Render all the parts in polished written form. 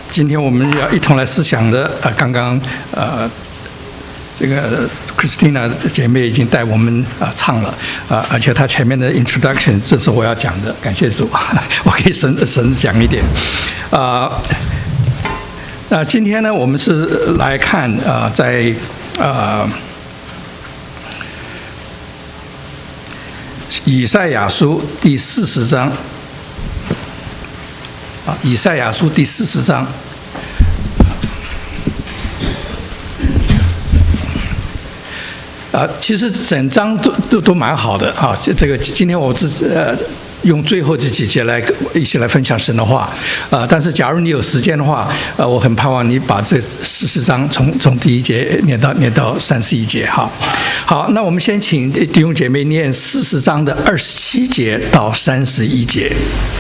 今天我们要一同来思想的刚刚这个 Christina 姐妹已经带我们唱了而且她前面的 introduction 这是我要讲的，感谢主，我可以省讲一点今天呢，我们是来看在以赛亚书第40章。以赛亚书第40章，其实整章都蛮好的啊。这个今天我是用最后这几节来一起来分享神的话但是假如你有时间的话我很盼望你把这40章从第1节念到31节哈。好，那我们先请弟兄姐妹念40章的27节到31节。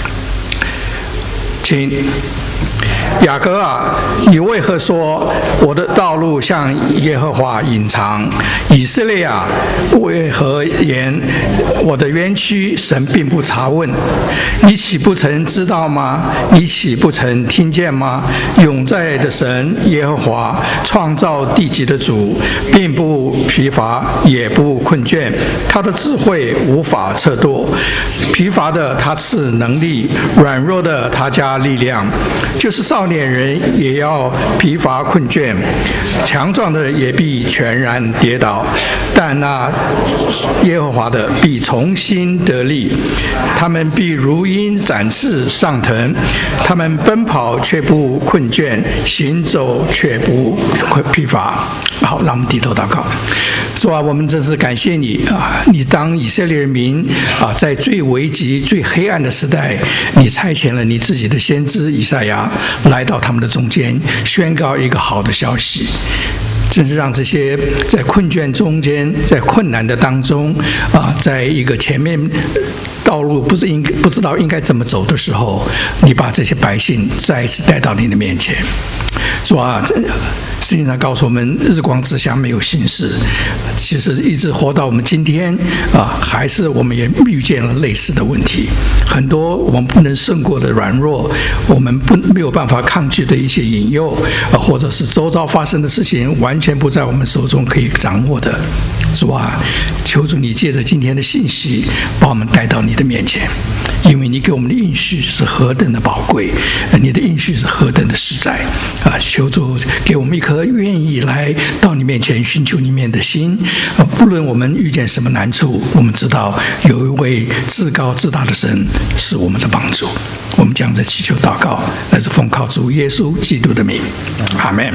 请雅各啊，你为何说我的道路向耶和华隐藏？以色列啊，为何言我的冤屈神并不查问？你岂不曾知道吗？你岂不曾听见吗？永在的神耶和华，创造地极的主，并不疲乏也不困倦，他的智慧无法测度。疲乏的他赐能力，软弱的他加力量，就是少年人也要疲乏困倦，强壮的也必全然跌倒，但那耶和华的必重新得力，他们必如鹰展翅上腾，他们奔跑却不困倦，行走却不疲乏。好，让我们低头祷告。主啊，我们真是感谢你你当以色列人民在最危急最黑暗的时代，你差遣了你自己的先知以赛亚来到他们的中间，宣告一个好的消息，真是让这些在困倦中间，在困难的当中在一个前面道路不知道应该怎么走的时候，你把这些百姓再一次带到你的面前。主啊，圣经上告诉我们，日光之下没有新事。其实一直活到我们今天还是我们也遇见了类似的问题，很多我们不能胜过的软弱，我们没有办法抗拒的一些引诱或者是周遭发生的事情完全不在我们手中可以掌握的。主啊，求主你借着今天的信息把我们带到你的面前，因为你给我们的应许是何等的宝贵，你的应许是何等的实在求主给我们一颗愿意来到你面前寻求你面的心不论我们遇见什么难处，我们知道有一位至高至大的神是我们的帮助。我们将这祈求祷告乃是奉靠主耶稣基督的名，阿们。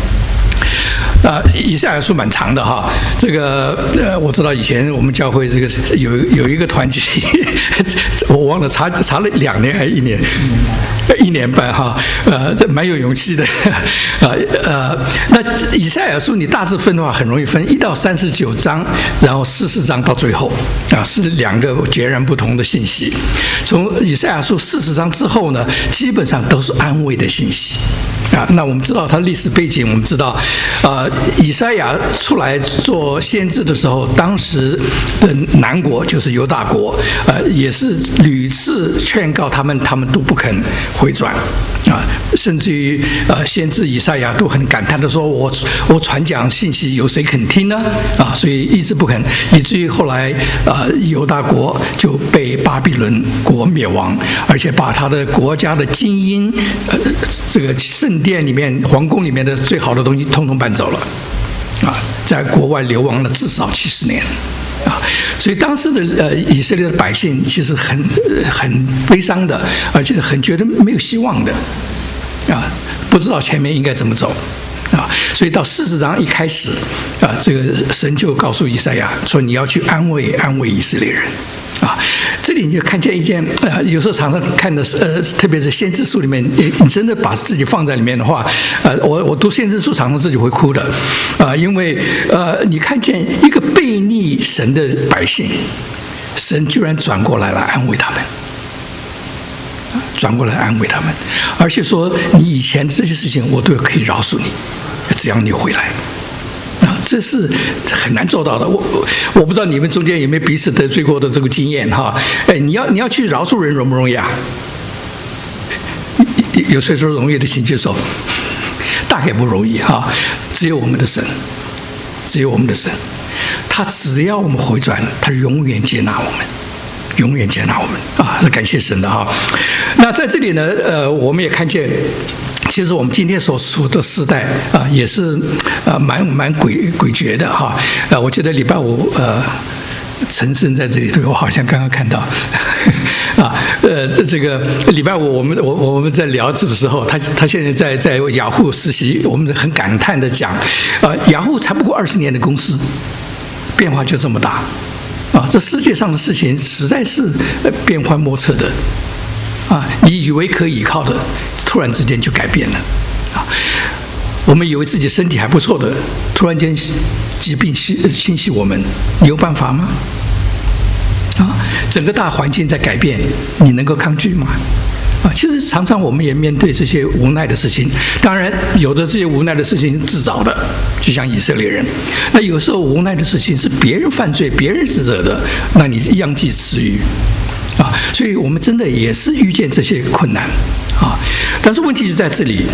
以赛亚书蛮长的哈，这个我知道以前我们教会这个有一个团体我忘了查了2年还是1年，1年半哈，这蛮有勇气的那以赛亚书你大致分的话很容易分1到39章，然后40章到最后是2个截然不同的信息。从以赛亚书40章之后呢，基本上都是安慰的信息那我们知道他历史背景，我们知道以赛亚出来做先知的时候，当时的南国就是犹大国也是屡次劝告他们都不肯回转甚至于先知以赛亚都很感叹的说，我传讲信息有谁肯听呢所以一直不肯，以至于后来犹大国就被巴比伦国灭亡，而且把他的国家的精英这个圣殿里面皇宫里面的最好的东西统统搬走了在国外流亡了至少70年所以当时的以色列的百姓其实很悲伤的，而且很觉得没有希望的不知道前面应该怎么走所以到40章一开始这个神就告诉以赛亚说，你要去安慰以色列人这里你就看见一件有时候常常看的特别是先知书里面，你真的把自己放在里面的话我读先知书常常自己会哭的因为你看见一个悖逆神的百姓，神居然转过来安慰他们，而且说你以前这些事情我都可以饶恕你，只要你回来这是很难做到的。我不知道你们中间有没有彼此得罪过的这个经验你要去饶恕人容不容易有谁说容易的，请举手。大概不容易哈，只有我们的神，只有我们的神，他只要我们回转，他永远接纳我们，永远接纳我们啊！是感谢神的哈。那在这里呢，我们也看见，其实我们今天所处的时代啊，也是蛮诡谲的哈。我记得礼拜五陈胜在这里，我好像刚刚看到啊，这个礼拜五我们在聊这的时候，他现在在雅虎实习，我们很感叹的讲，雅虎才不过20年的公司，变化就这么大啊！这世界上的事情实在是变幻莫测的啊！你以为可以依靠的，突然之间就改变了啊！我们以为自己身体还不错的，突然间疾病侵袭我们，你有办法吗？啊，整个大环境在改变，你能够抗拒吗？啊，其实常常我们也面对这些无奈的事情，当然有的这些无奈的事情是自找的，就像以色列人。那有时候无奈的事情是别人犯罪、别人惹的，那你殃及池鱼。啊，所以我们真的也是遇见这些困难啊，但是问题就在这里。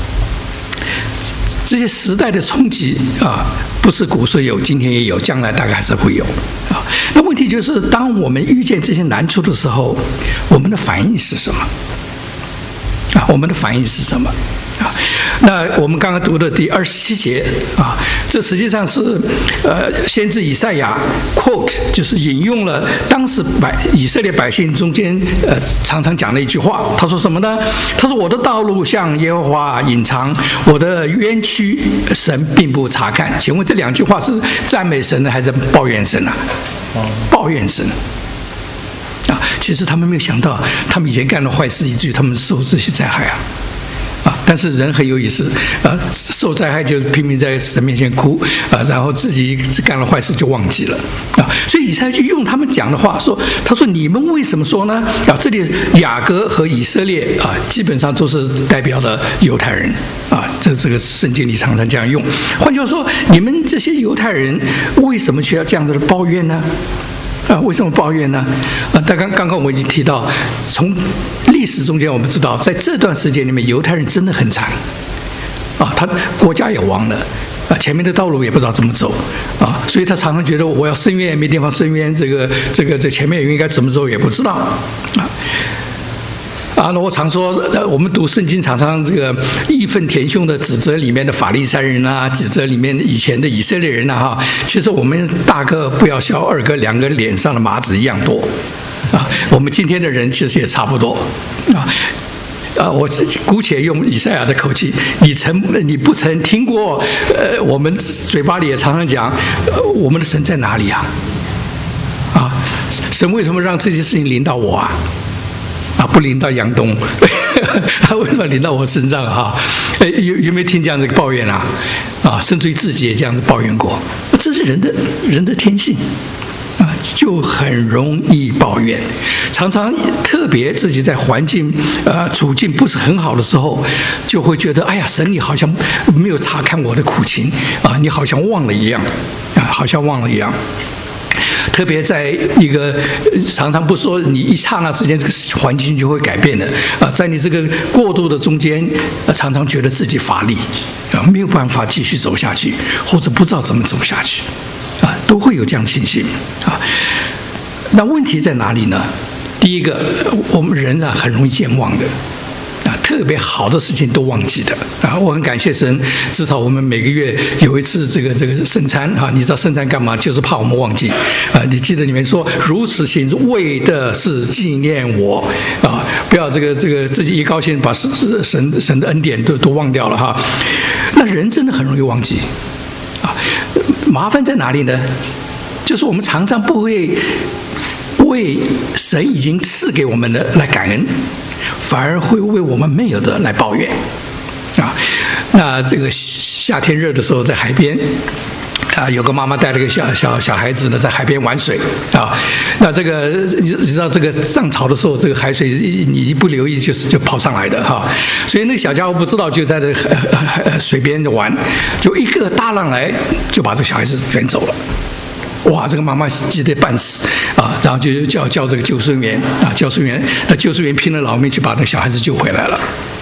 这些时代的冲击啊，不是古时有，今天也有，将来大概还是会有啊。那问题就是，当我们遇见这些难处的时候，我们的反应是什么？啊，我们的反应是什么？啊，那我们刚刚读的第27节啊，这实际上是先知以赛亚 quote， 就是引用了当时以色列百姓中间常常讲的一句话。他说什么呢？他说：“我的道路向耶和华隐藏，我的冤屈神并不察看。”请问这两句话是赞美神呢，还是抱怨神啊？抱怨神。啊，其实他们没有想到，他们以前干了坏事，以至于他们受这些灾害啊。但是人很有意思，受灾害就拼命在神面前哭啊，然后自己干了坏事就忘记了啊。所以以赛亚就用他们讲的话说：“他说你们为什么说呢？啊，这里雅各和以色列啊，基本上都是代表了犹太人啊。这个圣经里常常这样用。换句话说，你们这些犹太人为什么需要这样的抱怨呢？”啊，为什么抱怨呢？啊，刚刚我们已经提到，从历史中间我们知道，在这段时间里面，犹太人真的很惨，啊，他国家也亡了，啊，前面的道路也不知道怎么走，啊，所以他常常觉得我要伸冤也没地方伸冤，这前面应该怎么走也不知道，啊。啊，那我常说，我们读圣经常常这个义愤填膺的指责里面的法利赛人啊，指责里面以前的以色列人啊，哈，其实我们大个不要笑，二个两个脸上的麻子一样多，啊，我们今天的人其实也差不多，啊，我姑且用以赛亚的口气，你不曾听过，我们嘴巴里也常常讲，我们的神在哪里啊？啊，神为什么让这些事情临到我啊？啊，不临到杨东，他为什么临到我身上哈？有没有听这样的抱怨啊？啊，甚至于自己也这样子抱怨过，这是人的天性啊，就很容易抱怨，常常特别自己在环境处境不是很好的时候，就会觉得哎呀，神你好像没有察看我的苦情啊，你好像忘了一样啊，好像忘了一样。特别在一个常常不说你一刹那之间这个环境就会改变的啊，在你这个过渡的中间，常常觉得自己乏力啊，没有办法继续走下去，或者不知道怎么走下去啊，都会有这样情形啊。那问题在哪里呢？第一个，我们人啊很容易健忘的。特别好的事情都忘记的啊！我很感谢神，至少我们每个月有一次这个圣餐啊，你知道圣餐干嘛？就是怕我们忘记啊！你记得里面说如此行，为的是纪念我啊！不要这个自己一高兴把神的恩典都忘掉了哈。那人真的很容易忘记啊！麻烦在哪里呢？就是我们常常不会为神已经赐给我们的来感恩。反而会为我们没有的来抱怨啊！那这个夏天热的时候，在海边啊，有个妈妈带了个小孩子呢，在海边玩水啊。那这个你知道，这个涨潮的时候，这个海水你一不留意就跑上来的哈。所以那个小家伙不知道就在这水边玩，就一个大浪来就把这个小孩子卷走了。哇，这个妈妈急得半死啊，然后就叫这个救生员啊，救生员拼了老命去把那个小孩子救回来了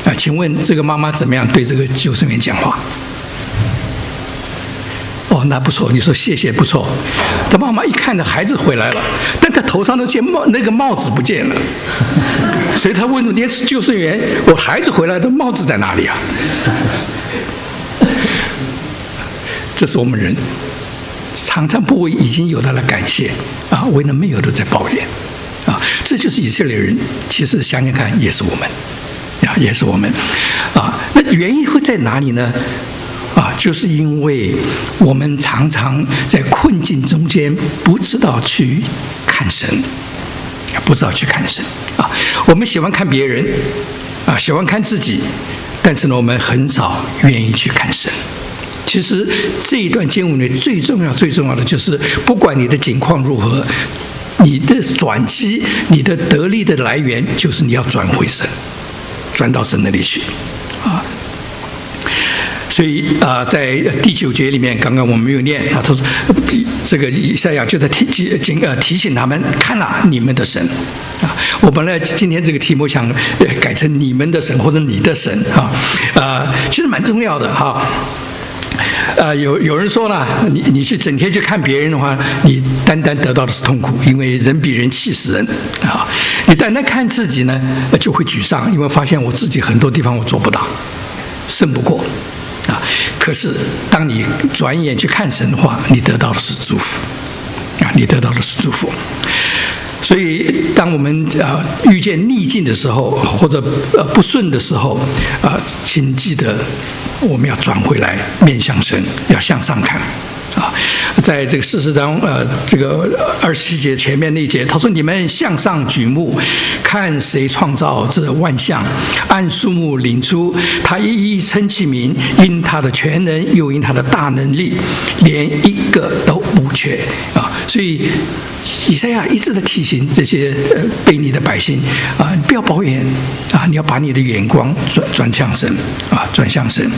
请问这个妈妈怎么样对这个救生员讲话？哦，那不错，你说谢谢不错。他妈妈一看到孩子回来了，但他头上那个帽子不见了，所以他问连救生员：“我孩子回来的帽子在哪里啊？”这是我们人常常不为已经有的来感谢啊，为了没有的在抱怨啊，这就是以色列人。其实想想看，也是我们啊，也是我们啊。那原因会在哪里呢？啊，就是因为我们常常在困境中间不知道去看神，不知道去看神啊。我们喜欢看别人啊，喜欢看自己，但是呢，我们很少愿意去看神。其实这一段经文里最重要的就是，不管你的境况如何，你的转机、你的得力的来源，就是你要转回神，转到神那里去啊。所以在第9节里面，刚刚我们没有念啊，他说这个以赛亚就在提醒他们，看了你们的神啊。我本来今天这个题目想改成你们的神或者你的神啊，其实蛮重要的哈。有人说呢，你去整天去看别人的话，你单单得到的是痛苦，因为人比人气死人啊。你单单看自己呢，就会沮丧，因为发现我自己很多地方我做不到，胜不过。啊！可是，当你转眼去看神的话，你得到的是祝福，啊，你得到的是祝福。所以，当我们遇见逆境的时候，或者不顺的时候，请记得我们要转回来，面向神，要向上看。啊，在这个40章这个27节前面那一节，他说：“你们向上举目，看谁创造这万象，按数目领出，他一一称其名，因他的全能，又因他的大能力，连一个都不缺。”啊，所以以赛亚一直的提醒这些悖逆的百姓啊，你不要抱怨啊，你要把你的眼光转向神啊，转向神。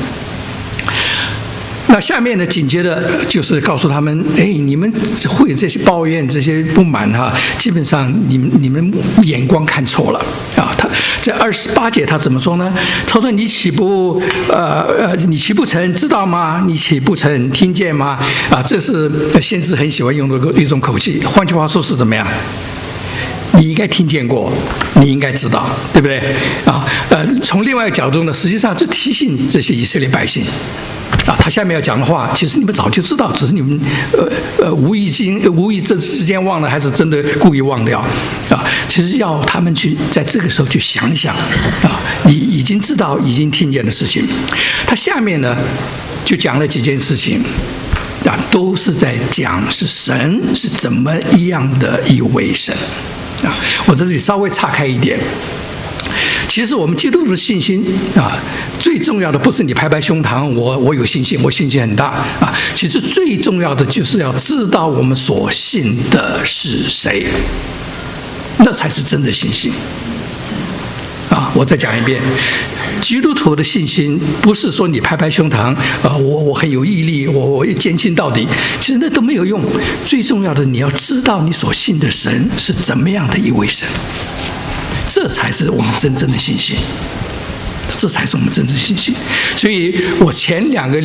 那下面呢，紧接着就是告诉他们：哎，你们会这些抱怨、这些不满哈，基本上你们眼光看错了啊。他在28节他怎么说呢？他说：“你岂不曾知道吗？你岂不曾听见吗？”啊，这是先知很喜欢用的一种口气。换句话说是怎么样？你应该听见过，你应该知道，对不对？啊，从另外一个角度呢，实际上这提醒这些以色列百姓。啊，他下面要讲的话，其实你们早就知道，只是你们无意之间忘了，还是真的故意忘掉啊？其实要他们去在这个时候去想一想啊，你已经知道、已经听见的事情。他下面呢就讲了几件事情啊，都是在讲是神是怎么样的一位神啊。我这里稍微岔开一点。其实我们基督徒的信心啊，最重要的不是你拍拍胸膛，我有信心，我信心很大啊。其实最重要的就是要知道我们所信的是谁，那才是真的信心啊。我再讲一遍，基督徒的信心不是说你拍拍胸膛啊，我很有毅力，我坚信到底，其实那都没有用。最重要的，你要知道你所信的神是怎么样的一位神。这才是我们真正的信心，这才是我们真正的信心。所以我前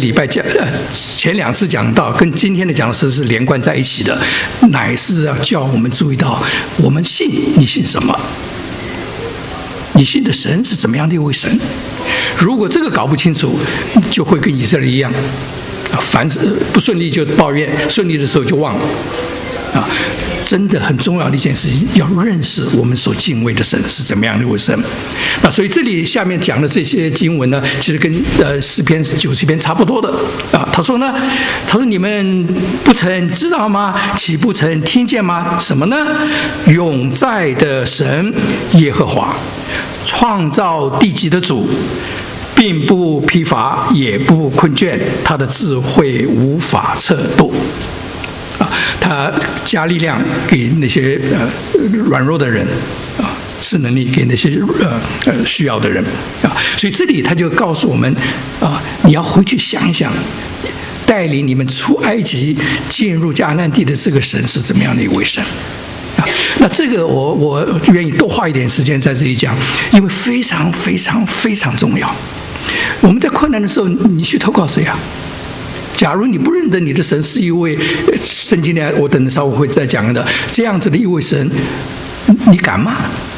2次讲到，跟今天的讲师是连贯在一起的，乃是要叫我们注意到，我们信，你信什么？你信的神是怎么样的一位神？如果这个搞不清楚，就会跟以色列一样，凡是不顺利就抱怨，顺利的时候就忘了。啊，真的很重要的一件事情，要认识我们所敬畏的神是怎么样的一位神。那所以这里下面讲的这些经文呢，其实跟诗篇90篇差不多的啊。他说你们不曾知道吗？岂不曾听见吗？什么呢？永在的神耶和华，创造地极的主，并不疲乏，也不困倦，他的智慧无法测度。他加力量给那些软弱的人啊，赐能力给那些需要的人啊。所以这里他就告诉我们啊，你要回去想一想，带领你们出埃及进入迦南地的这个神是怎么样的一位神啊？ 那这个我愿意多花一点时间在这里讲，因为非常非常非常重要。我们在困难的时候，你去投靠谁啊？假如你不认得你的神是一位圣经里，我等稍后会再讲的这样子的一位神，你敢吗？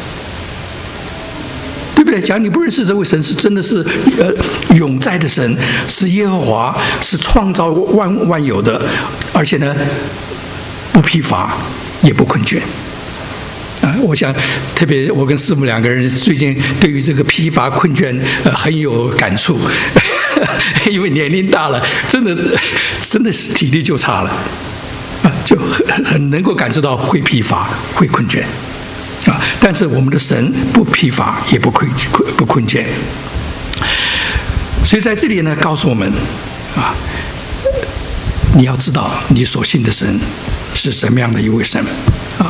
对不对？假如你不认识这位神是真的是永在的神，是耶和华，是创造万有的，而且呢不疲乏也不困倦。我想，特别我跟师母两个人最近对于这个疲乏困倦很有感触，因为年龄大了，真的是体力就差了，就很能够感受到会疲乏、会困倦，但是我们的神不疲乏也不困倦，所以在这里呢，告诉我们你要知道你所信的神是什么样的一位神啊。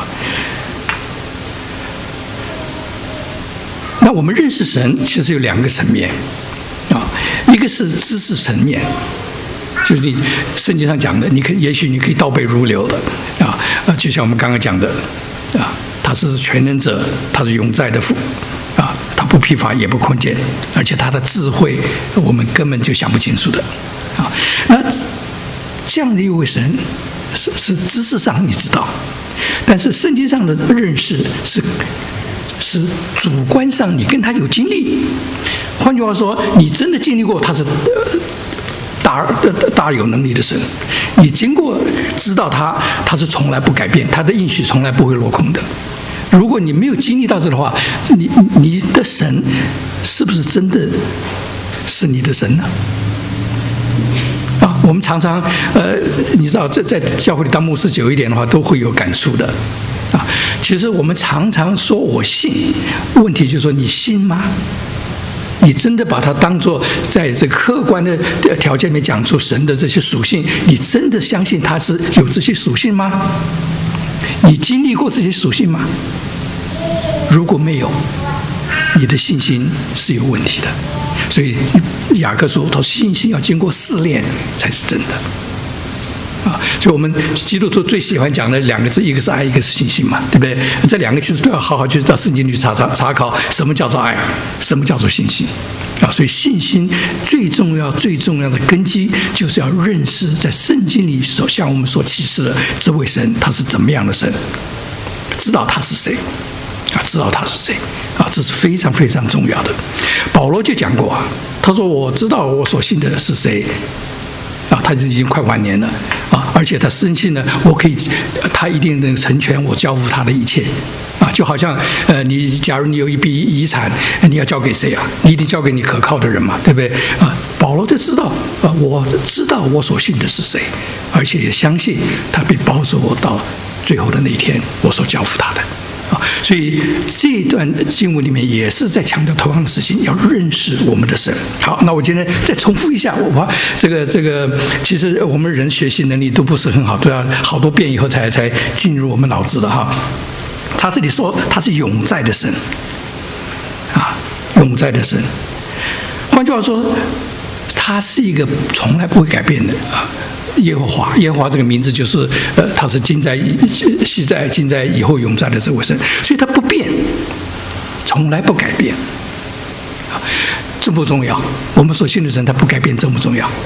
那我们认识神其实有两个层面一个是知识层面，就是你圣经上讲的，也许你可以倒背如流的就像我们刚刚讲的他是全能者，他是永在的父他不疲乏也不困倦，而且他的智慧我们根本就想不清楚的那这样的一位神是知识上你知道，但是圣经上的认识是主观上你跟他有经历。换句话说，你真的经历过他是大有能力的神，你经过知道他是从来不改变，他的应许从来不会落空的。如果你没有经历到这的话，你的神是不是真的是你的神呢？我们常常你知道在教会里当牧师久一点的话，都会有感触的其实我们常常说我信，问题就是说你信吗？你真的把它当作在这客观的条件里面讲出神的这些属性，你真的相信他是有这些属性吗？你经历过这些属性吗？如果没有，你的信心是有问题的。所以雅各说，他信心要经过试炼才是真的所以我们基督徒最喜欢讲的两个字，一个是爱，一个是信心嘛，对不对？这两个其实都要好好去到圣经里查考，什么叫做爱，什么叫做信心所以信心最重要的根基，就是要认识在圣经里所向我们所启示的这位神，他是怎么样的神，知道他是谁知道他是谁这是非常非常重要的。保罗就讲过他说我知道我所信的是谁他已经快晚年了而且他深信呢，他一定能成全我交付他的一切就好像假如你有一笔遗产，你要交给谁你一定交给你可靠的人嘛，对不对保罗就知道我知道我所信的是谁，而且也相信他必保守我到最后的那一天，我所交付他的所以这一段经文里面也是在强调同样的事情，要认识我们的神。好，那我今天再重复一下，这个，其实我们人学习能力都不是很好，都要好多遍以后才进入我们脑子的他这里说他是永在的神永在的神。换句话说，他是一个从来不会改变的耶和华这个名字就是他是今在昔在今在以后永在的这位神，所以他不变，从来不改变重不重要？我们所信的神他不改变重不重要？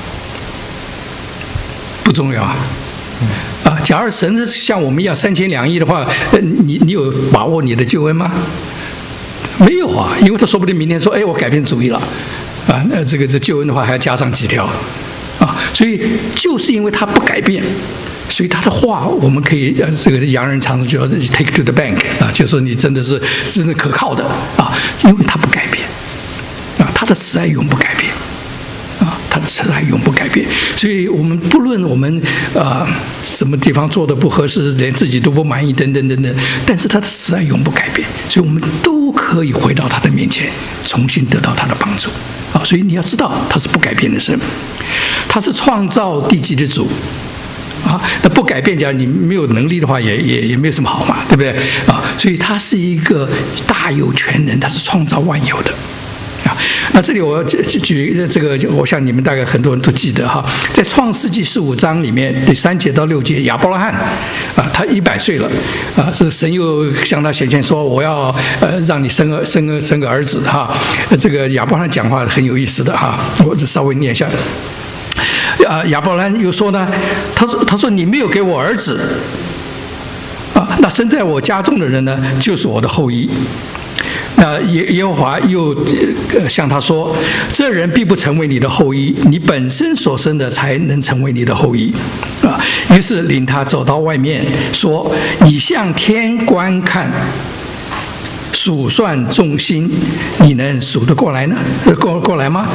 不重要假如神是像我们一样三千两亿的话，你有把握你的救恩吗？没有因为他说不定明天说我改变主意了这救恩的话还要加上几条所以就是因为他不改变，所以他的话我们可以这个洋人常说叫 take to the bank 就是说你真的是可靠的因为他不改变他的慈爱永不改变他的慈爱永不改变。所以我们不论我们什么地方做的不合适，连自己都不满意等等等等，但是他的慈爱永不改变，所以我们都可以回到他的面前，重新得到他的帮助所以你要知道他是不改变的神，他是创造地基的主那不改变，假如你没有能力的话也没有什么好嘛，对不对所以他是一个大有全能，他是创造万有的那这里我举这个，我想你们大概很多人都记得哈，在创世纪15章里面第3节到6节，亚伯拉罕他100岁了是神又向他显现说，我要让你生个儿子哈。这个亚伯拉罕讲话很有意思的哈，我这稍微念一下。亚伯拉罕又说呢，他说你没有给我儿子那生在我家中的人呢，就是我的后裔。那耶和华又向他说，这人必不成为你的后裔，你本身所生的才能成为你的后裔于是领他走到外面，说，你向天观看，数算众星，你能数得过来呢？过来吗？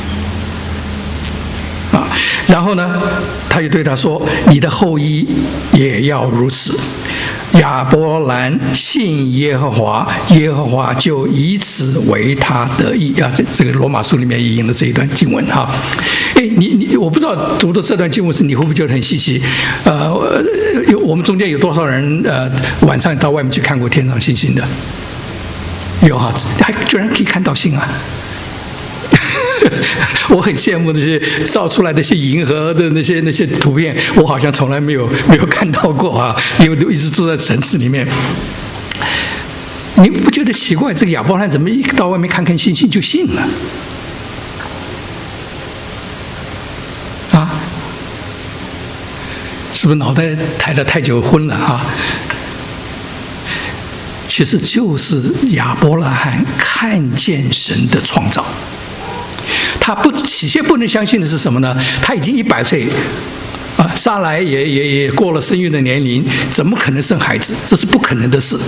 然后呢，他又对他说，你的后裔也要如此。亚伯兰信耶和华，耶和华就以此为他得益这个罗马书里面也引了这一段经文哈。我不知道读的这段经文是你会不会觉得很稀奇？我们中间有多少人晚上到外面去看过天上星星的？有哈，还居然可以看到星啊！我很羡慕那些照出来的一些银河的那些图片，我好像从来没有看到过因为都一直住在城市里面。你不觉得奇怪？这个亚伯拉罕怎么一到外面看看星星就信了？是不是脑袋抬得太久昏了其实就是亚伯拉罕看见神的创造。他起先不能相信的是什么呢？他已经100岁撒莱也过了生育的年龄，怎么可能生孩子？这是不可能的事。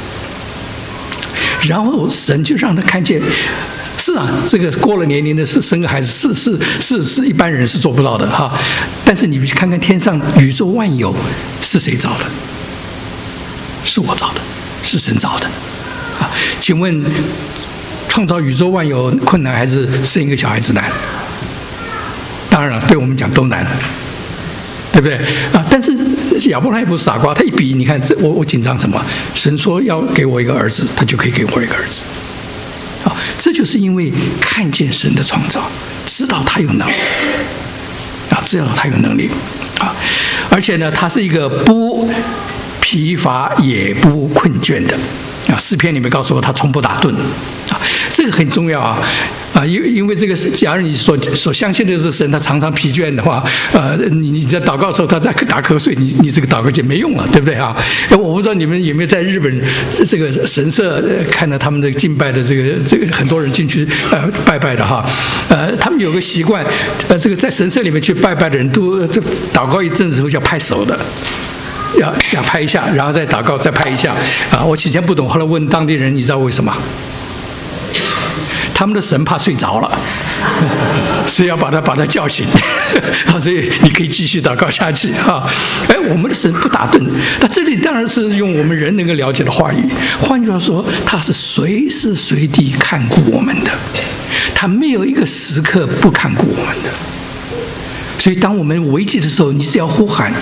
然后神就让他看见，是这个过了年龄的是生个孩子是一般人是做不到的但是你去看看天上宇宙万有是谁造的？是我造的，是神造的请问创造宇宙万有困难还是生一个小孩子难？当然了，对我们讲都难，对不对但是亚伯拉罕也不是傻瓜，他一比，你看我紧张什么？神说要给我一个儿子，他就可以给我一个儿子这就是因为看见神的创造，知道他有能力知道他有能力而且呢，他是一个不疲乏也不困倦的诗篇里面告诉我他从不打盹这个很重要因为这个假如你所相信的是神，他常常疲倦的话你在祷告的时候他在打瞌睡，你这个祷告就没用了，对不对我不知道你们有没有在日本这个神社看到他们的敬拜的这个很多人进去拜拜的他们有个习惯这个在神社里面去拜拜的人都祷告一阵子后就要拍手的。要拍一下，然后再祷告，再拍一下我以前不懂，后来问当地人，你知道为什么？他们的神怕睡着了，所以要把他叫醒所以你可以继续祷告下去我们的神不打盹，那这里当然是用我们人能够了解的话语。换句话说，他是随时随地看顾我们的，他没有一个时刻不看顾我们的。所以当我们危急的时候，你只要呼喊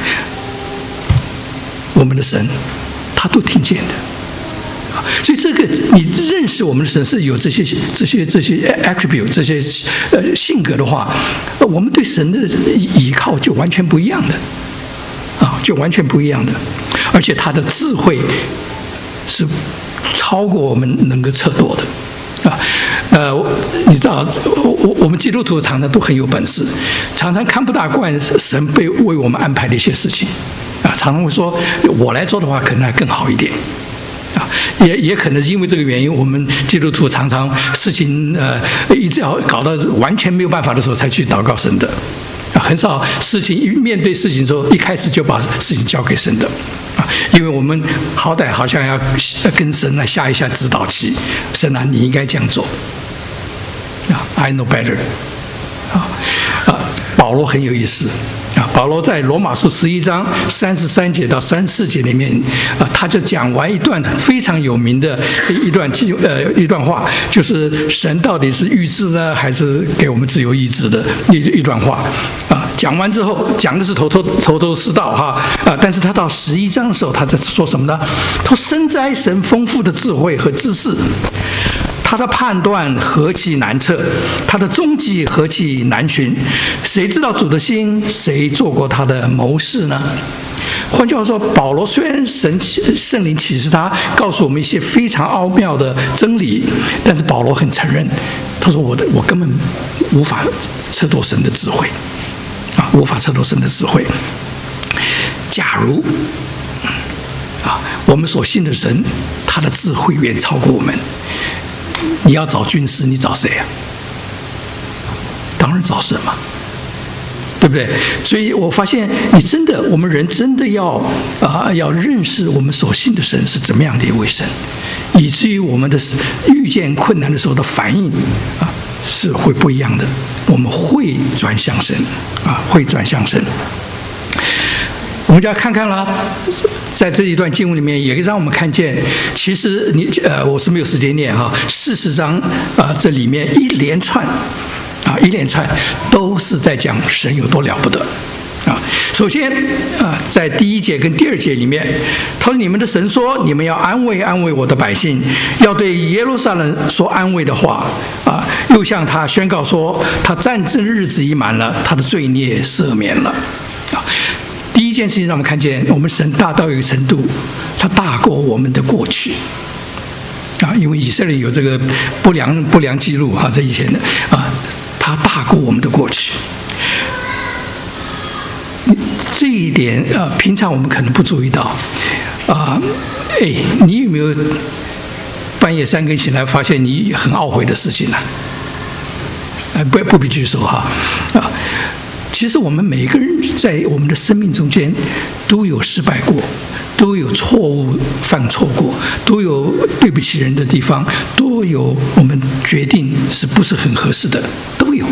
我们的神，他都听见的所以这个你认识我们的神是有这些 attribute 这些性格的话，我们对神的依靠就完全不一样的就完全不一样的。而且他的智慧是超过我们能够测度的你知道我们基督徒常常都很有本事，常常看不大惯神为我们安排的一些事情常常会说我来做的话可能还更好一点也可能是因为这个原因，我们基督徒常常事情一直要搞到完全没有办法的时候才去祷告神的很少事情面对事情的时候一开始就把事情交给神的因为我们好歹好像要跟神来下一下指导棋，神你应该这样做I know better 保罗很有意思保罗在罗马书11章33节到34节里面他就讲完一段非常有名的一段话，就是神到底是预知呢还是给我们自由意志的一段话讲完之后讲的是头头是道但是他到11章的时候他在说什么呢？他深哉神丰富的智慧和知识， 他的判断何其难测，他的踪迹何其难寻，谁知道主的心？谁做过他的谋士呢？换句话说，保罗虽然圣灵启示他，告诉我们一些非常奥妙的真理，但是保罗很承认，他说我根本无法测度神的智慧，无法测度神的智慧。假如我们所信的神，他的智慧远超过我们，你要找军师，你找谁啊？当然找神嘛。对不对？所以我发现我们人真的要认识我们所信的神是怎么样的一位神，以至于我们的遇见困难的时候的反应是会不一样的。我们会转向神会转向神。我们就要看看了，在这一段经文里面，也让我们看见，其实我是没有时间念40章这里面一连串都是在讲神有多了不得首先在第1节跟第2节里面，他说你们的神说，你们要安慰安慰我的百姓，要对耶路撒冷说安慰的话又向他宣告说，他战争日子已满了，他的罪孽赦免了第一件事情让我们看见，我们神大到一个程度，他大过我们的过去因为以色列有这个不良记录在以前的他大过我们的过去。这一点平常我们可能不注意到你有没有半夜3更醒来发现你很懊悔的事情呢？不必举手其实我们每个人在我们的生命中间都有失败过，都有错误犯错过，都有对不起人的地方，都有我们决定是不是很合适的，都有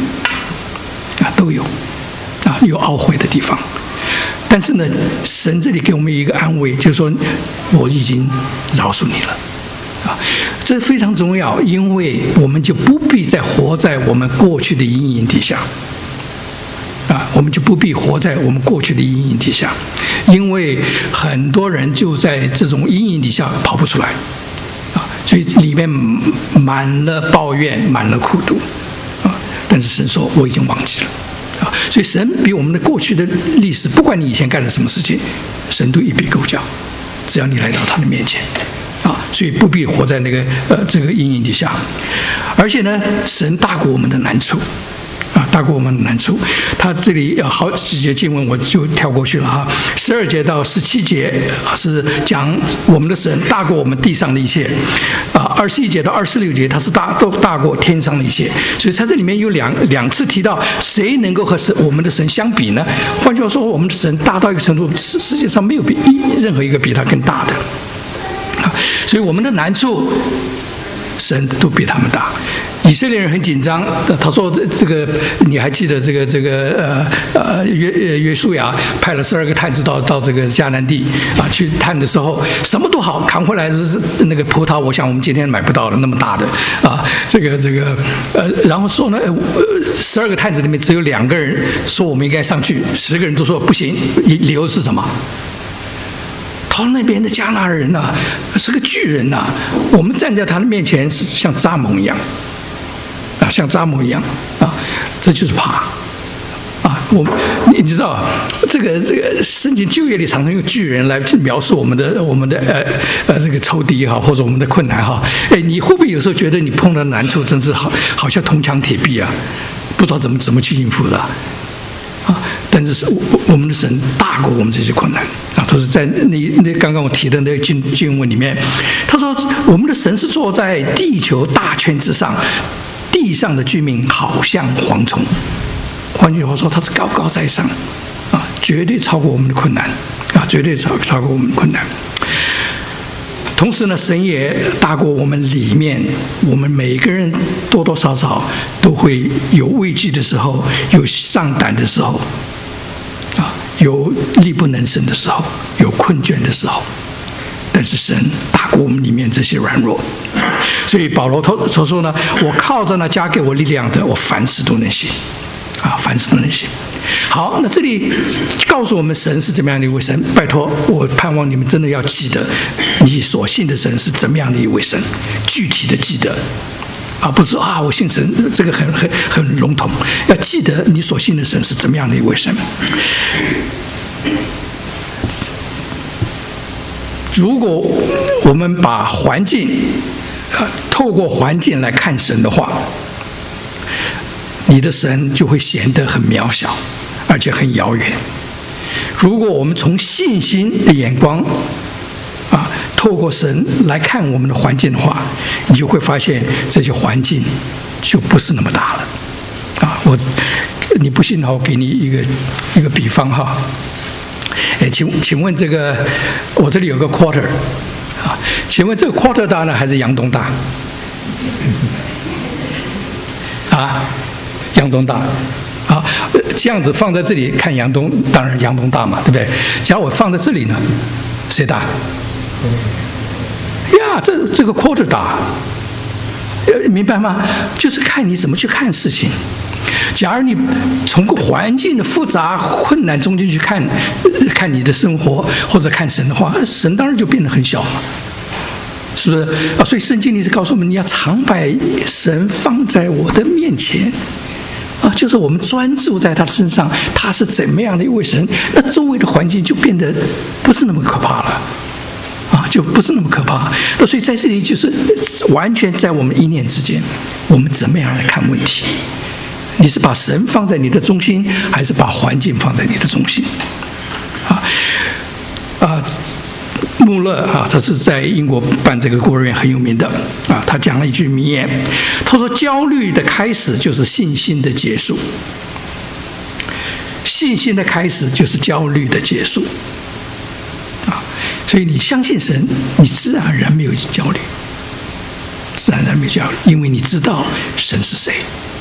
有懊悔的地方。但是呢，神这里给我们一个安慰，就是说我已经饶恕你了这非常重要，因为我们就不必再活在我们过去的阴影底下我们就不必活在我们过去的阴影底下，因为很多人就在这种阴影底下跑不出来所以里面满了抱怨，满了苦毒但是神说我已经忘记了所以神比我们的过去的历史，不管你以前干了什么事情，神都一笔勾销，只要你来到他的面前所以不必活在那个这个阴影底下。而且呢，神大过我们的难处大过我们的难处。他这里有好几节经文我就跳过去了12节到17节是讲我们的神大过我们地上的一切21节到26节他是都大过天上的一切。所以在这里面有两次提到谁能够和我们的神相比呢？换句话说，我们的神大到一个程度，世界上没有任何一个比他更大的所以我们的难处神都比他们大。以色列人很紧张，他说这个你还记得这个约书亚派了12个探子到这个迦南地去探的时候，什么都好，扛回来是那个葡萄，我想我们今天买不到了，那么大的然后说呢，12个探子里面只有2个人说我们应该上去，10个人都说不行，理由是什么？他那边的迦拿人是个巨人我们站在他的面前是像蚱蜢一样像蚱蜢一样这就是怕你知道这个圣经旧约里常常用巨人来描述我们的这个仇敌或者我们的困难你会不会有时候觉得你碰到难处真是好像铜墙铁壁不知道怎么去应付的但是我们的神大过我们这些困难都是在那刚刚我提的那个经文里面，他说我们的神是坐在地球大圈之上，地上的居民好像蝗虫。换句话说，他是高高在上绝对超过我们的困难绝对超过我们的困难。同时呢，神也大过我们里面，我们每一个人多多少少都会有畏惧的时候，有上胆的时候有力不能胜的时候，有困倦的时候，但是神大过我们里面这些软弱。所以保罗他说呢，我靠着那加给我力量的，我凡事都能行凡事都能行。好，那这里告诉我们神是怎么样的一位神，拜托我盼望你们真的要记得你所信的神是怎么样的一位神，具体的记得不是啊，我信神，这个很笼统。要记得你所信的神是怎么样的一位神。如果我们把环境，透过环境来看神的话，你的神就会显得很渺小，而且很遥远。如果我们从信心的眼光，透过神来看我们的环境的话，你就会发现这些环境就不是那么大了。你不信的话，我给你一个比方哈。请问这个，我这里有个 quarter 请问这个 quarter 大呢，还是洋东大？洋东大。这样子放在这里看洋东，当然洋东大嘛，对不对？假如我放在这里呢，谁大？呀，这个 quarter 大，明白吗？就是看你怎么去看事情。假如你从环境的复杂困难中间去看你的生活，或者看神的话，神当然就变得很小了，是不是？所以圣经里是告诉我们，你要常把神放在我的面前。就是我们专注在他身上，他是怎么样的一位神，那周围的环境就变得不是那么可怕了，就不是那么可怕。所以在这里就是完全在我们一念之间，我们怎么样来看问题？你是把神放在你的中心，还是把环境放在你的中心？穆勒他是在英国办这个孤儿院很有名的他讲了一句名言，他说：“焦虑的开始就是信心的结束，信心的开始就是焦虑的结束。”所以你相信神，你自然而然没有焦虑，自然而然没有焦虑，因为你知道神是谁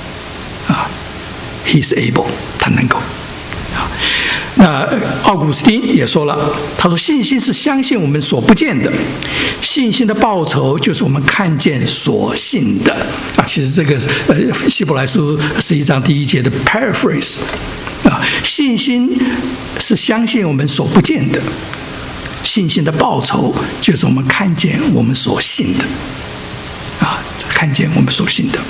He is able， 他能够。那奥古斯丁也说了，他说：“信心是相信我们所不见的，信心的报酬就是我们看见所信的。”其实这个希伯来书11章第1节的 paraphrase 信心是相信我们所不见的，信心的报酬就是我们看见我们所信的看见我们所信的。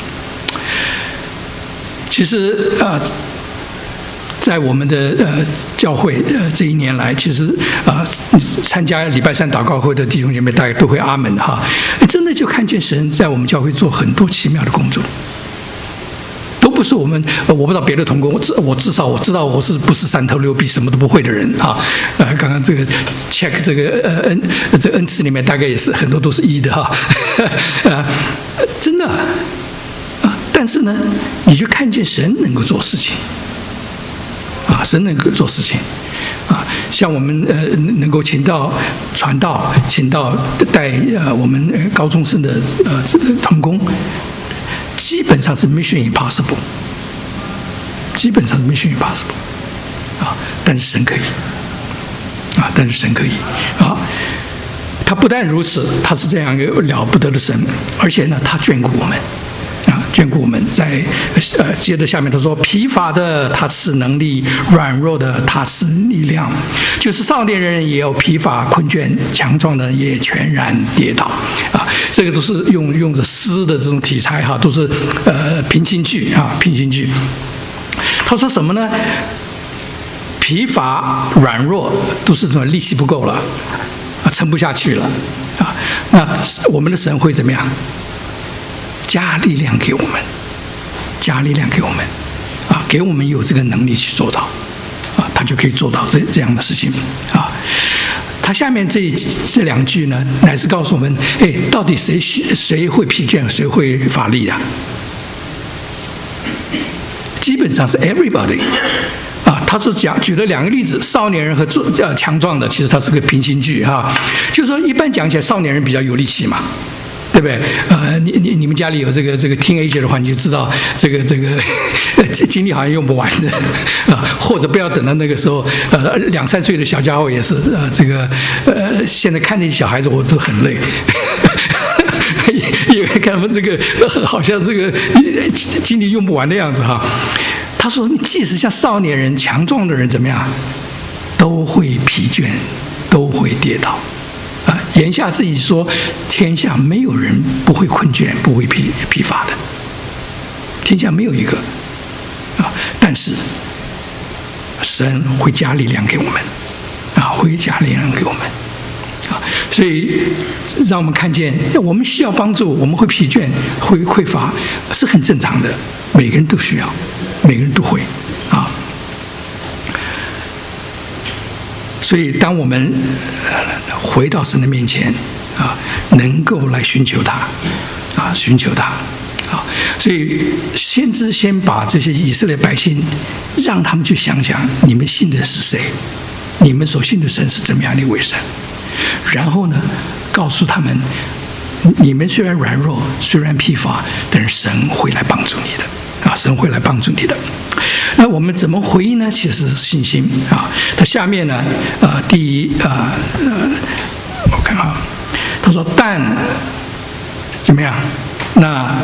其实在我们的教会这一年来，其实参加礼拜三祷告会的弟兄姐妹大概都会阿门真的就看见神在我们教会做很多奇妙的工作，都不是我不知道别的同工，我至少我知道我是不是三头六臂什么都不会的人刚刚这个 check 这个恩赐里面大概也是很多都是1的真的但是呢，你就看见神能够做事情神能够做事情像我们能够请到传道，请到带我们高中生的同工，基本上是 mission impossible， 基本上是 mission impossible但是神可以但是神可以他不但如此，他是这样一个了不得的神，而且呢，他眷顾我们眷顾我们。在接着下面他说：“疲乏的他赐能力，软弱的他赐力量。就是少年人也有疲乏困倦，强壮的也全然跌倒。”这个都是用着诗的这种题材都是平行句平行句。他说什么呢？疲乏、软弱都是这种力气不够了撑不下去了那我们的神会怎么样？加力量给我们，加力量给我们给我们有这个能力去做到他就可以做到这样的事情他下面这2句呢，乃是告诉我们到底谁会疲倦，谁会乏力基本上是 everybody他是举了2个例子，少年人和强壮的，其实它是个平行句就是说一般讲起来，少年人比较有力气嘛，对不对？你们家里有这个 teenager 的话，你就知道这个精力好像用不完的或者不要等到那个时候2、3岁的小家伙也是现在看那些小孩子我都很累因为看他们这个好像这个精力用不完的样子他说：“你即使像少年人、强壮的人怎么样，都会疲倦，都会跌倒。言下之意说，天下没有人不会困倦、不会疲乏的。 天下没有一个啊。但是神会加力量给我们啊，会加力量给我们啊。所以让我们看见，我们需要帮助，我们会疲倦，会匮乏，是很正常的，每个人都需要，每个人都会啊。所以，当我们回到神的面前啊，能够来寻求他啊，寻求他啊。所以，先知先把这些以色列百姓，让他们去想想，你们信的是谁？你们所信的神是怎么样的一位神？然后呢，告诉他们，你们虽然软弱，虽然疲乏，但是神会来帮助你的啊，神会来帮助你的。那我们怎么回应呢？其实是信心啊。它下面呢，第一我看啊，他说但怎么样？那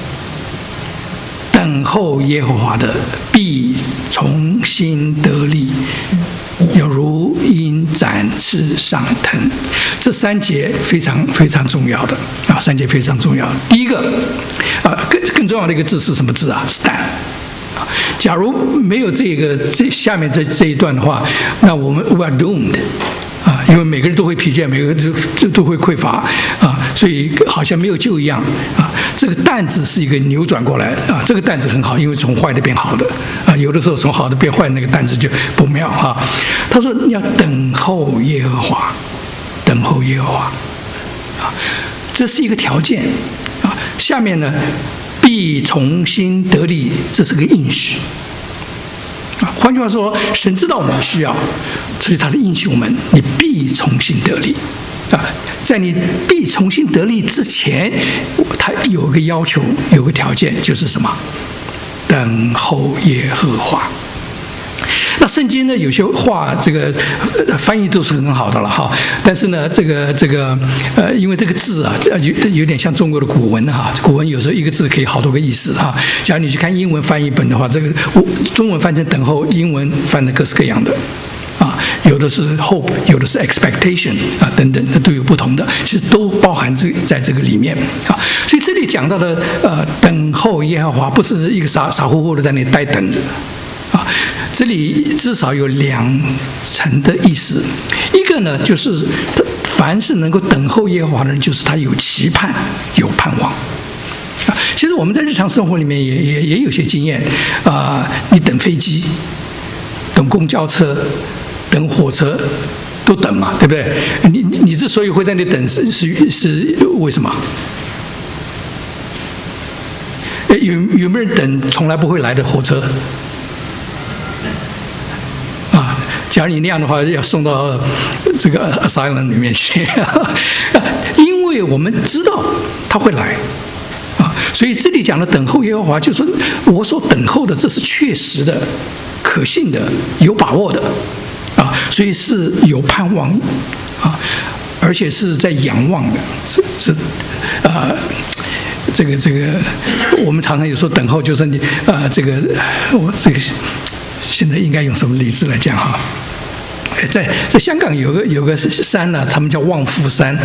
等候耶和华的必重新得力，有如鹰展翅上腾。这3节非常非常重要的啊，3节非常重要。第一个更重要的一个字是什么字啊？是但。假如没有下面这一段的话，那我们 we are doomed 啊，因为每个人都会疲倦，每个人都会匮乏啊，所以好像没有救一样啊。这个担子是一个扭转过来啊，这个担子很好，因为从坏的变好的啊，有的时候从好的变坏的那个担子就不妙啊。他说你要等候耶和华，等候耶和华啊，这是一个条件啊。下面呢？必重新得力，这是个应许啊。换句话说，神知道我们的需要，所以他的应许我们，你必重新得力啊。在你必重新得力之前，他有个要求，有个条件，就是什么？等候耶和华。那圣经呢，有些话这个翻译都是很好的了哈，但是呢，因为这个字啊，有点像中国的古文哈，古文有时候一个字可以好多个意思哈。假如你去看英文翻译本的话，这个中文翻成等候，英文翻的各式各样的啊，有的是 hope， 有的是 expectation 啊，等等，都有不同的，其实都包含在这个里面啊。所以这里讲到的等候耶和华，不是一个傻乎乎的在那里呆等着。啊，这里至少有2层的意思。一个呢，就是凡是能够等候耶和华的人，就是他有期盼、有盼望。啊，其实我们在日常生活里面也有些经验啊，你等飞机、等公交车、等火车，都等嘛，对不对？你之所以会在那里等，是为什么？有没有人等从来不会来的火车？假如你那样的话，要送到这个 asylum 里面去，因为我们知道他会来啊，所以这里讲的等候耶和华，就是说我所等候的，这是确实的、可信的、有把握的啊，所以是有盼望啊，而且是在仰望的，这个，我们常常有时候等候，就是你我这个。现在应该用什么例子来讲哈？在香港有个山呢，他们叫望富山，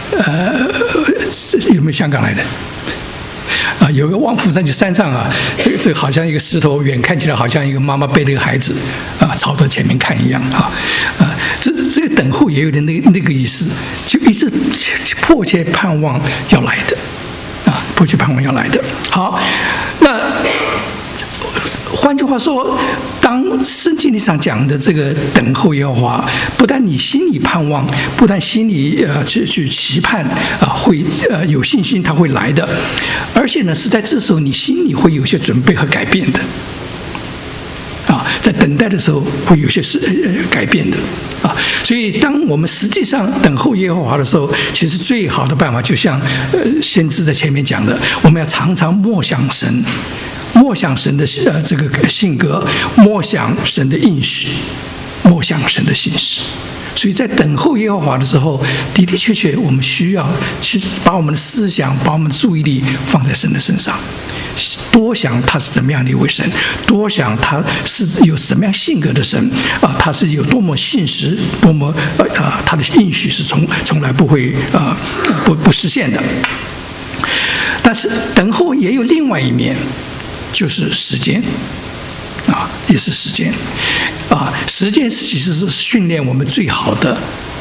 有没有香港来的？啊，有个望富山，就山上啊，这个好像一个石头，远看起来好像一个妈妈背了一个孩子啊，朝着前面看一样啊。这个等候也有点那个意思，就一直迫切盼望要来的啊，迫切盼望要来的。好，那。换句话说，当圣经里上讲的这个等候耶和华，不但你心里盼望，不但心里去期盼会有信心他会来的，而且呢是在这时候你心里会有些准备和改变的啊，在等待的时候会有些改变的啊，所以当我们实际上等候耶和华的时候，其实最好的办法就像先知在前面讲的，我们要常常默想神。默想神的这个性格，默想神的应许，默想神的信实。所以在等候耶和华的时候，的的确确我们需要去把我们的思想、把我们的注意力放在神的身上，多想他是怎么样的一位神，多想他是有什么样性格的神啊，他是有多么信实，多么他的应许是从来不会不实现的。但是等候也有另外一面。 就是时间，也是时间，时间其实是训练我们最好的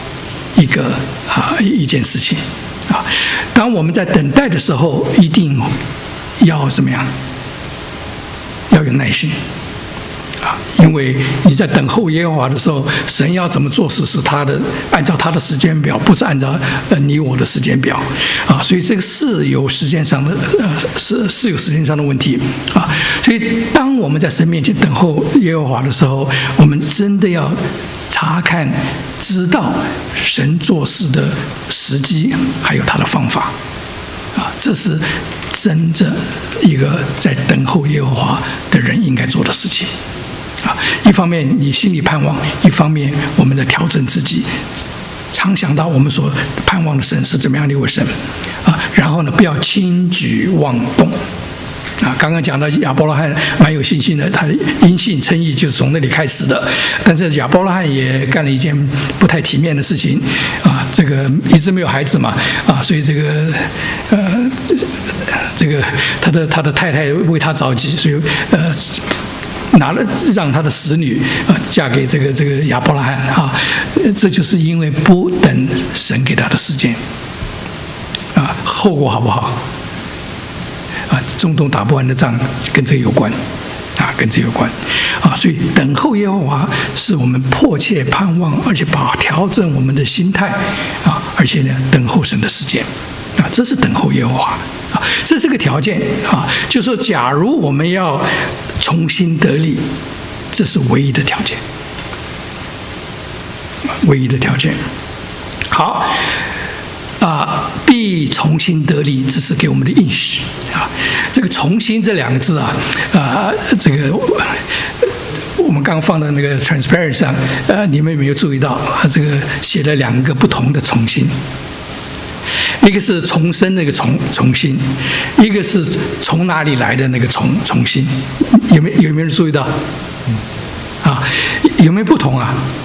一件事情，当我们在等待的时候，一定要怎么样？要有耐心。因为你在等候耶和华的时候，神要怎么做事是按照他的时间表，不是按照你我的时间表所以这个是有时间上的是有时间上的问题所以当我们在神面前等候耶和华的时候，我们真的要查看知道神做事的时机，还有他的方法这是真正一个在等候耶和华的人应该做的事情一方面你心里盼望，一方面我们在调整自己，常想到我们所盼望的神是怎么样的一位神然后呢，不要轻举妄动刚刚讲到亚伯拉罕蛮有信心的，他因信称义就是从那里开始的。但是亚伯拉罕也干了一件不太体面的事情这个一直没有孩子嘛所以这个他的太太为他着急，所以让他的使女嫁给这个亚伯拉罕这就是因为不等神给他的时间后果好不好中东打不完的仗跟这有关跟这有关所以等候耶和华是我们迫切盼望，而且调整我们的心态而且呢等候神的时间这是等候耶和华这是个条件就是说假如我们要重新得力，这是唯一的条件，唯一的条件。好必重新得力，这是给我们的应许这个重新这两个字这个我们刚放的那个 transparent 上你们有没有注意到这个写了两个不同的重新，一个是重生那个重新，一个是从哪里来的那个重新，有没有人注意到有没有不同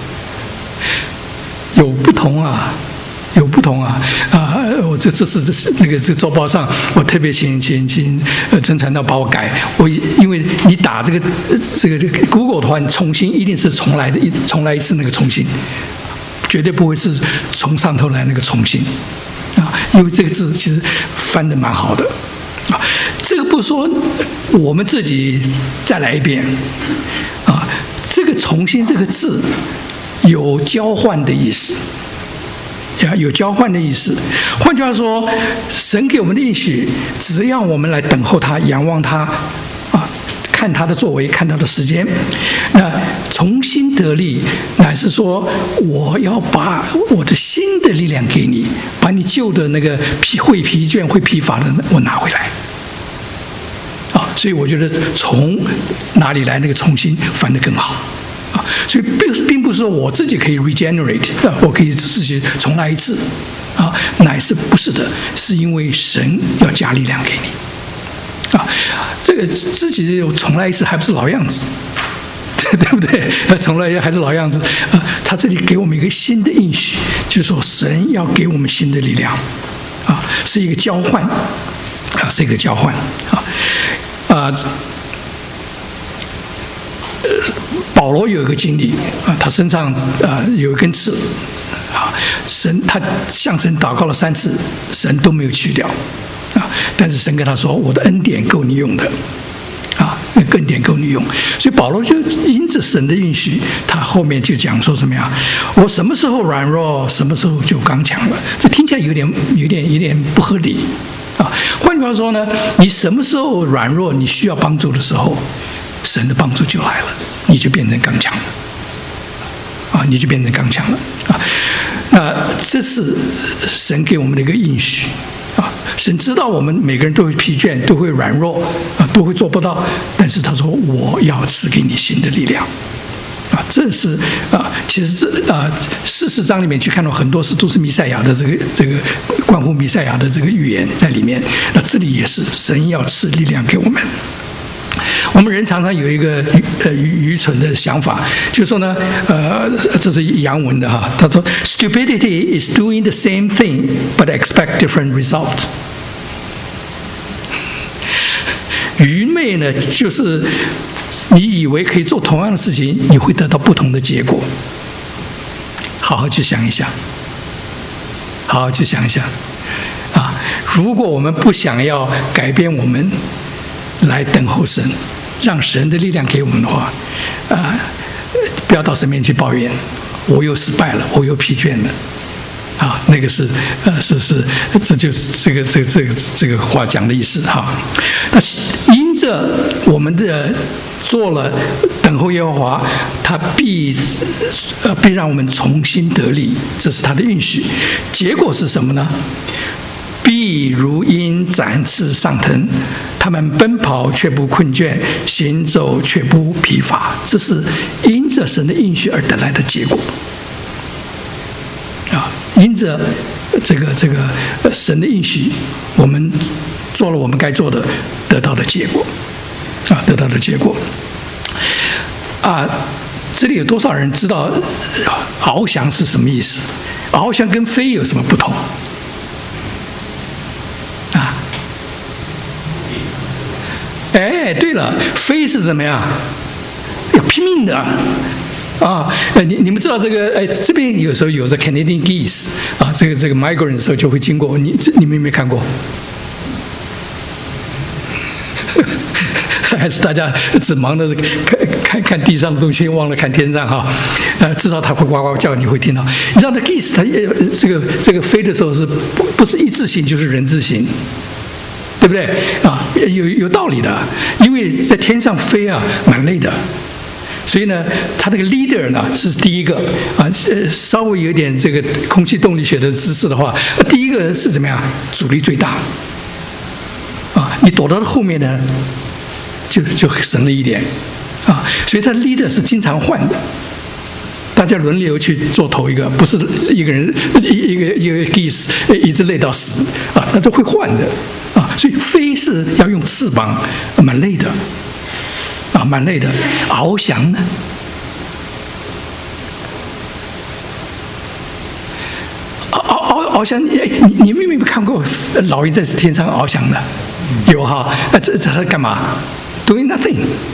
有不同有不同我这次这个周报上，我特别请曾传道把我改。因为你打这个 Google 的话，你重新一定是重来一次那个重新，绝对不会是从上头来那个重新因为这个字其实翻得蛮好的这个不说我们自己再来一遍这个重新这个字有交换的意思。有交换的意思，换句话说，神给我们的应许，只要我们来等候他、仰望他，看他的作为，看他的时间，那重新得力，乃是说我要把我的新的力量给你，把你旧的那个会疲倦、会疲乏的我拿回来。所以我觉得从哪里来那个重新翻得更好。所以并不是说我自己可以 regenerate 我可以自己重来一次乃是不是的，是因为神要加力量给你这个自己重来一次还不是老样子对不对？重来还是老样子他这里给我们一个新的应许，就是说神要给我们新的力量是一个交换是一个交换保罗有一个经历他身上有一根刺他向神祷告了3次，神都没有去掉但是神跟他说我的恩典够你用的恩典够你用。所以保罗就因着神的应许，他后面就讲说什么呀？我什么时候软弱，什么时候就刚强了。这听起来有点不合理换句话说呢，你什么时候软弱，你需要帮助的时候，神的帮助就来了，你就变成刚强了你就变成刚强了那这是神给我们的一个应许神知道我们每个人都会疲倦，都会软弱都会做不到，但是他说我要赐给你新的力量这是其实14章里面去看到很多都是弥赛亚的这个关乎弥赛亚的这个预言在里面。那这里也是神要赐力量给我们。我们人常常有一个愚蠢的想法，就是说呢，这是洋文的他说 ，Stupidity is doing the same thing but expect different result 愚昧呢，就是你以为可以做同样的事情，你会得到不同的结果。好好去想一想，好好去想一想啊！如果我们不想要改变我们，来等候神，让神的力量给我们的话，不要到神面前去抱怨，我又失败了，我又疲倦了。啊，那个是，这就是这个话讲的意思哈。那因着我们的做了等候耶和华，他必让我们重新得力，这是他的应许。结果是什么呢？必如鹰展翅上腾，他们奔跑却不困倦，行走却不疲乏。这是因着神的应许而得来的结果。啊，因着这个神的应许，我们做了我们该做的，得到的结果，啊，得到的结果。啊，这里有多少人知道翱翔是什么意思？翱翔跟飞有什么不同？啊？哎，对了，飞是怎么样？要拼命的。啊，你们知道这个？这边有时候有着 Canadian geese 啊，这个 migrant 的时候就会经过。你们有没有看过？还是大家只忙着看地上的东西，忘了看天上哈？知道它会呱呱叫，你会听到。你知道那 geese 它这个飞的时候是不是一字形就是人字形？对不对？啊，有道理的，因为在天上飞啊，蛮累的。所以呢，他这个 leader 呢是第一个啊，稍微有点这个空气动力学的知识的话，第一个是怎么样？阻力最大啊，你躲到后面呢，就省了一点啊。所以他 leader 是经常换的，大家轮流去做头一个，不是一个人一个 geese 一直累到死啊，那都会换的啊。所以飞是要用翅膀，蛮累的。啊，蛮累的。翱翔呢？翱翔，你们有没有看过老鹰在天上翱翔的？有哈。这是干嘛 ？Doing nothing 。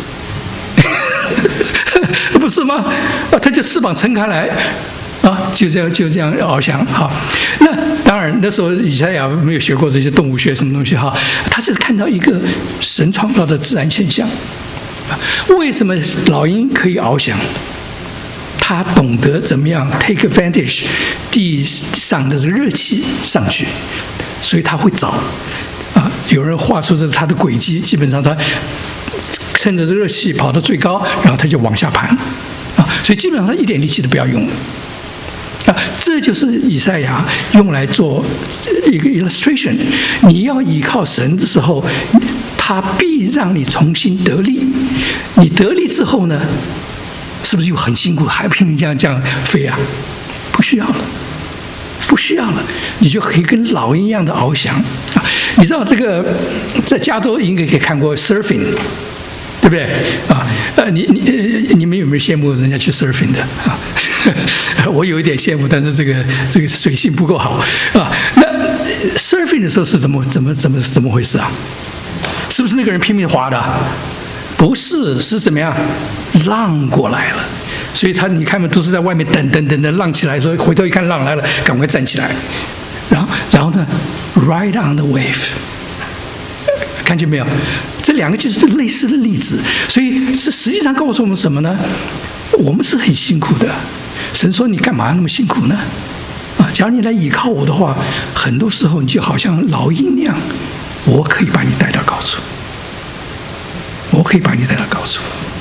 不是吗？它就翅膀撑开来，啊，就这样翱翔哈。那当然，那时候以赛亚没有学过这些动物学什么东西哈，他是看到一个神创造的自然现象。为什么老鹰可以翱翔？他懂得怎么样 take advantage 地上的热气上去，所以他会找啊。有人画出了他的轨迹，基本上他趁着热气跑到最高，然后他就往下盘啊。所以基本上他一点力气都不要用啊。这就是以赛亚用来做一个 illustration。你要依靠神的时候，他必让你重新得力。你得力之后呢，是不是又很辛苦，还拼命这样飞啊？不需要了，不需要了，你就可以跟老鹰一样的翱翔啊！你知道这个在加州应该可以看过 surfing， 对不对啊？你们有没有羡慕人家去 surfing 的啊？我有一点羡慕，但是这个水性不够好啊。那 surfing 的时候是怎么回事啊？是不是那个人拼命划的？不是，是怎么样？浪过来了，所以你看嘛，都是在外面等浪起来，所以回头一看浪来了，赶快站起来，然后呢 ，ride on the wave， 看见没有？这两个就是类似的例子，所以这实际上告诉我们什么呢？我们是很辛苦的。神说：“你干嘛那么辛苦呢？啊，假如你来依靠我的话，很多时候你就好像老鹰那样，我可以把你带到高处。”我可以把你带到高处。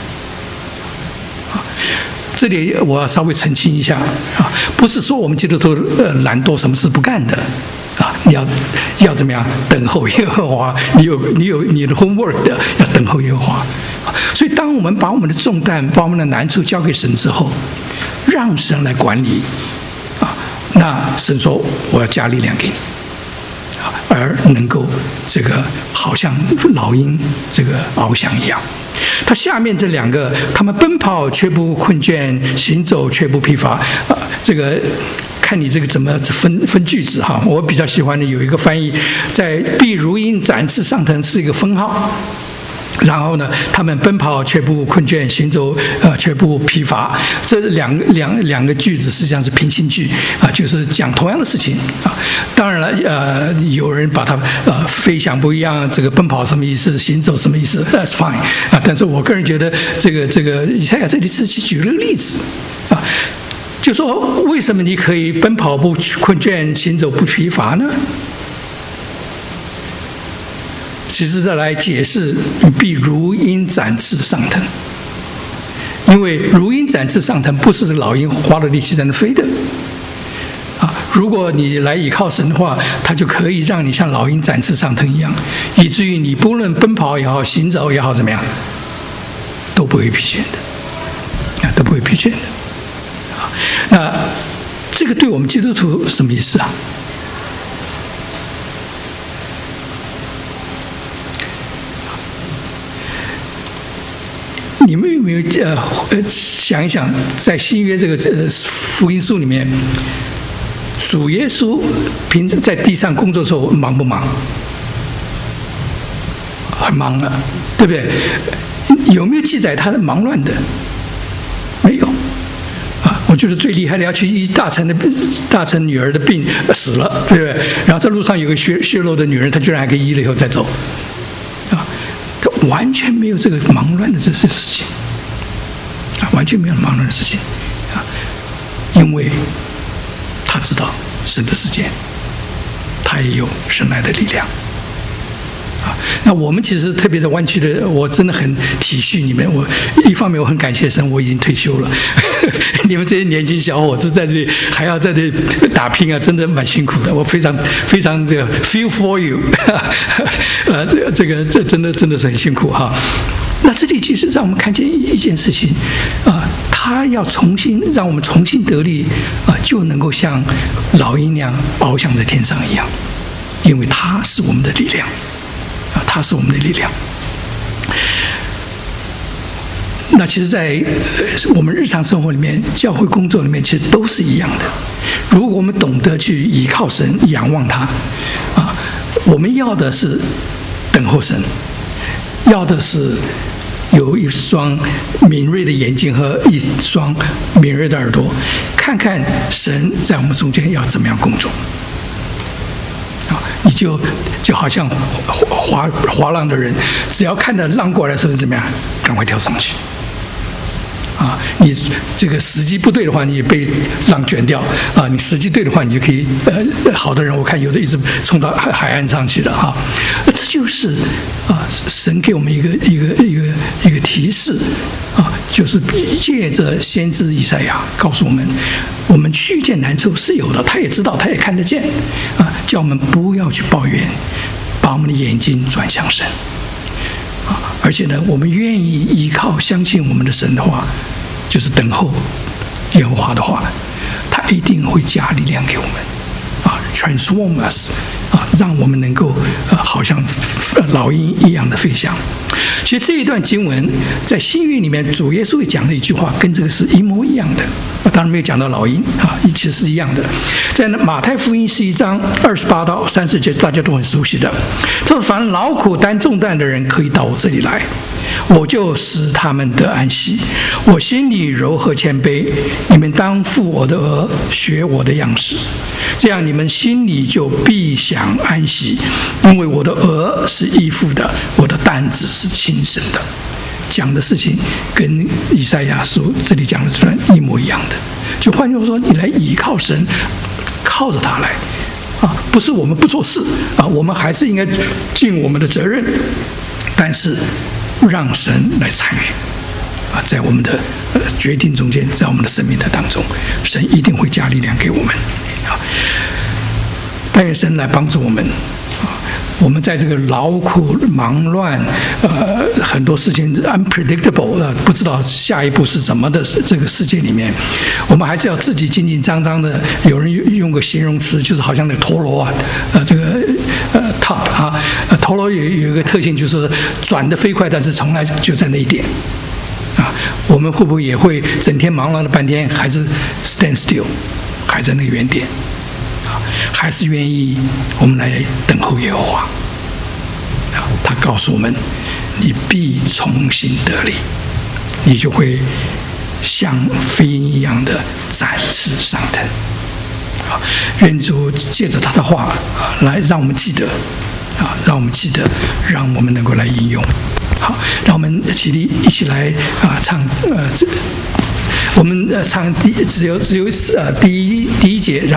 这里我要稍微澄清一下啊，不是说我们基督徒懒惰，什么事不干的啊，你要怎么样等候耶和华？你有你的 homework 的，要等候耶和华。所以，当我们把我们的重担、把我们的难处交给神之后，让神来管理啊，那神说我要加力量给你。而能够这个好像老鹰这个翱翔一样，它下面这两个，他们奔跑却不困倦，行走却不疲乏啊。这个看你这个怎么分句子哈。我比较喜欢的有一个翻译，在必如鹰展翅上腾是一个分号然后呢，他们奔跑却不困倦，行走却不疲乏。这两个句子实际上是平行句啊，就是讲同样的事情啊。当然了，有人把它飞翔不一样，这个奔跑什么意思，行走什么意思 ？That's fine 啊。但是我个人觉得，这个以赛亚这里是举了个例子啊，就说为什么你可以奔跑不困倦，行走不疲乏呢？其实这来解释必如鹰展翅上腾，因为如鹰展翅上腾不是老鹰花了力气在那飞的啊。如果你来倚靠神的话，它就可以让你像老鹰展翅上腾一样，以至于你不论奔跑也好，行走也好，怎么样，都不会疲倦的啊，都不会疲倦的啊。那这个对我们基督徒什么意思啊？你们有没有想一想，在新约这个福音书里面，主耶稣平时在地上工作的时候忙不忙？很忙了，对不对？有没有记载他的忙乱的？没有啊。我觉得最厉害的要去医大臣女儿的病死了，对不对？然后在路上有个血肉的女人，她居然还可以医了以后再走。完全没有这个忙乱的这些事情啊，完全没有忙乱的事情啊，因为他知道神的时间，他也有神来的力量啊。那我们其实特别在湾区的，我真的很体恤你们。我一方面我很感谢神，我已经退休了，你们这些年轻小伙子在这里还要在这里打拼啊，真的蛮辛苦的。我非常非常这个 feel for you， 这真的是很辛苦哈。那这里其实让我们看见一件事情啊，他要让我们重新得力啊，就能够像老鹰那样翱翔在天上一样，因为他是我们的力量啊，他是我们的力量。那其实在我们日常生活里面，教会工作里面，其实都是一样的。如果我们懂得去依靠神，仰望他啊，我们要的是等候神，要的是有一双敏锐的眼睛和一双敏锐的耳朵，看看神在我们中间要怎么样工作啊。你就好像滑浪的人，只要看到浪过来的时候怎么样，赶快跳上去啊！你这个时机不对的话，你也被浪卷掉啊！你时机对的话，你就可以好的人我看有的一直冲到海岸上去了啊！这就是啊，神给我们一个提示啊，就是借着先知以赛亚告诉我们，我们去见难处是有的，他也知道，他也看得见啊，叫我们不要去抱怨，把我们的眼睛转向神。而且呢，我们愿意依靠相信我们的神的话，就是等候耶和华的话，他一定会加力量给我们啊 ，transform us 啊，让我们能够好像老鹰一样的飞翔。其实这一段经文在新约里面，主耶稣会讲的一句话，跟这个是一模一样的。当然没有讲到老鹰啊，其实是一样的。在马太福音11章28到30节，大家都很熟悉的。他说：“凡劳苦担重担的人，可以到我这里来，我就使他们得安息。我心里柔和谦卑，你们当负我的轭，学我的样式，这样你们心里就必享安息。因为我的轭是依附的，我的担子是轻省的。”讲的事情跟以赛亚书这里讲的这段一模一样的。就换句话说，你来倚靠神，靠着他来啊，不是我们不做事啊，我们还是应该尽我们的责任，但是让神来参与啊，在我们的决定中间，在我们的生命的当中，神一定会加力量给我们啊。但愿神来帮助我们啊。我们在这个劳苦忙乱，很多事情 unpredictable， 不知道下一步是怎么的这个世界里面，我们还是要自己紧紧张张的。有人用个形容词，就是好像那个陀螺啊，这个top 啊，陀螺有一个特性，就是转得飞快，但是从来就在那一点啊。我们会不会也会整天忙乱了半天，还是 stand still， 还在那个原点？还是愿意我们来等候耶和华。他告诉我们， 你必重新得力，你就会像飞鹰一样的展翅上腾。愿主借着他的话来让我们记得，让我们记得，让我们能够来应用。好，让我们起立，一起来唱我们唱第一节。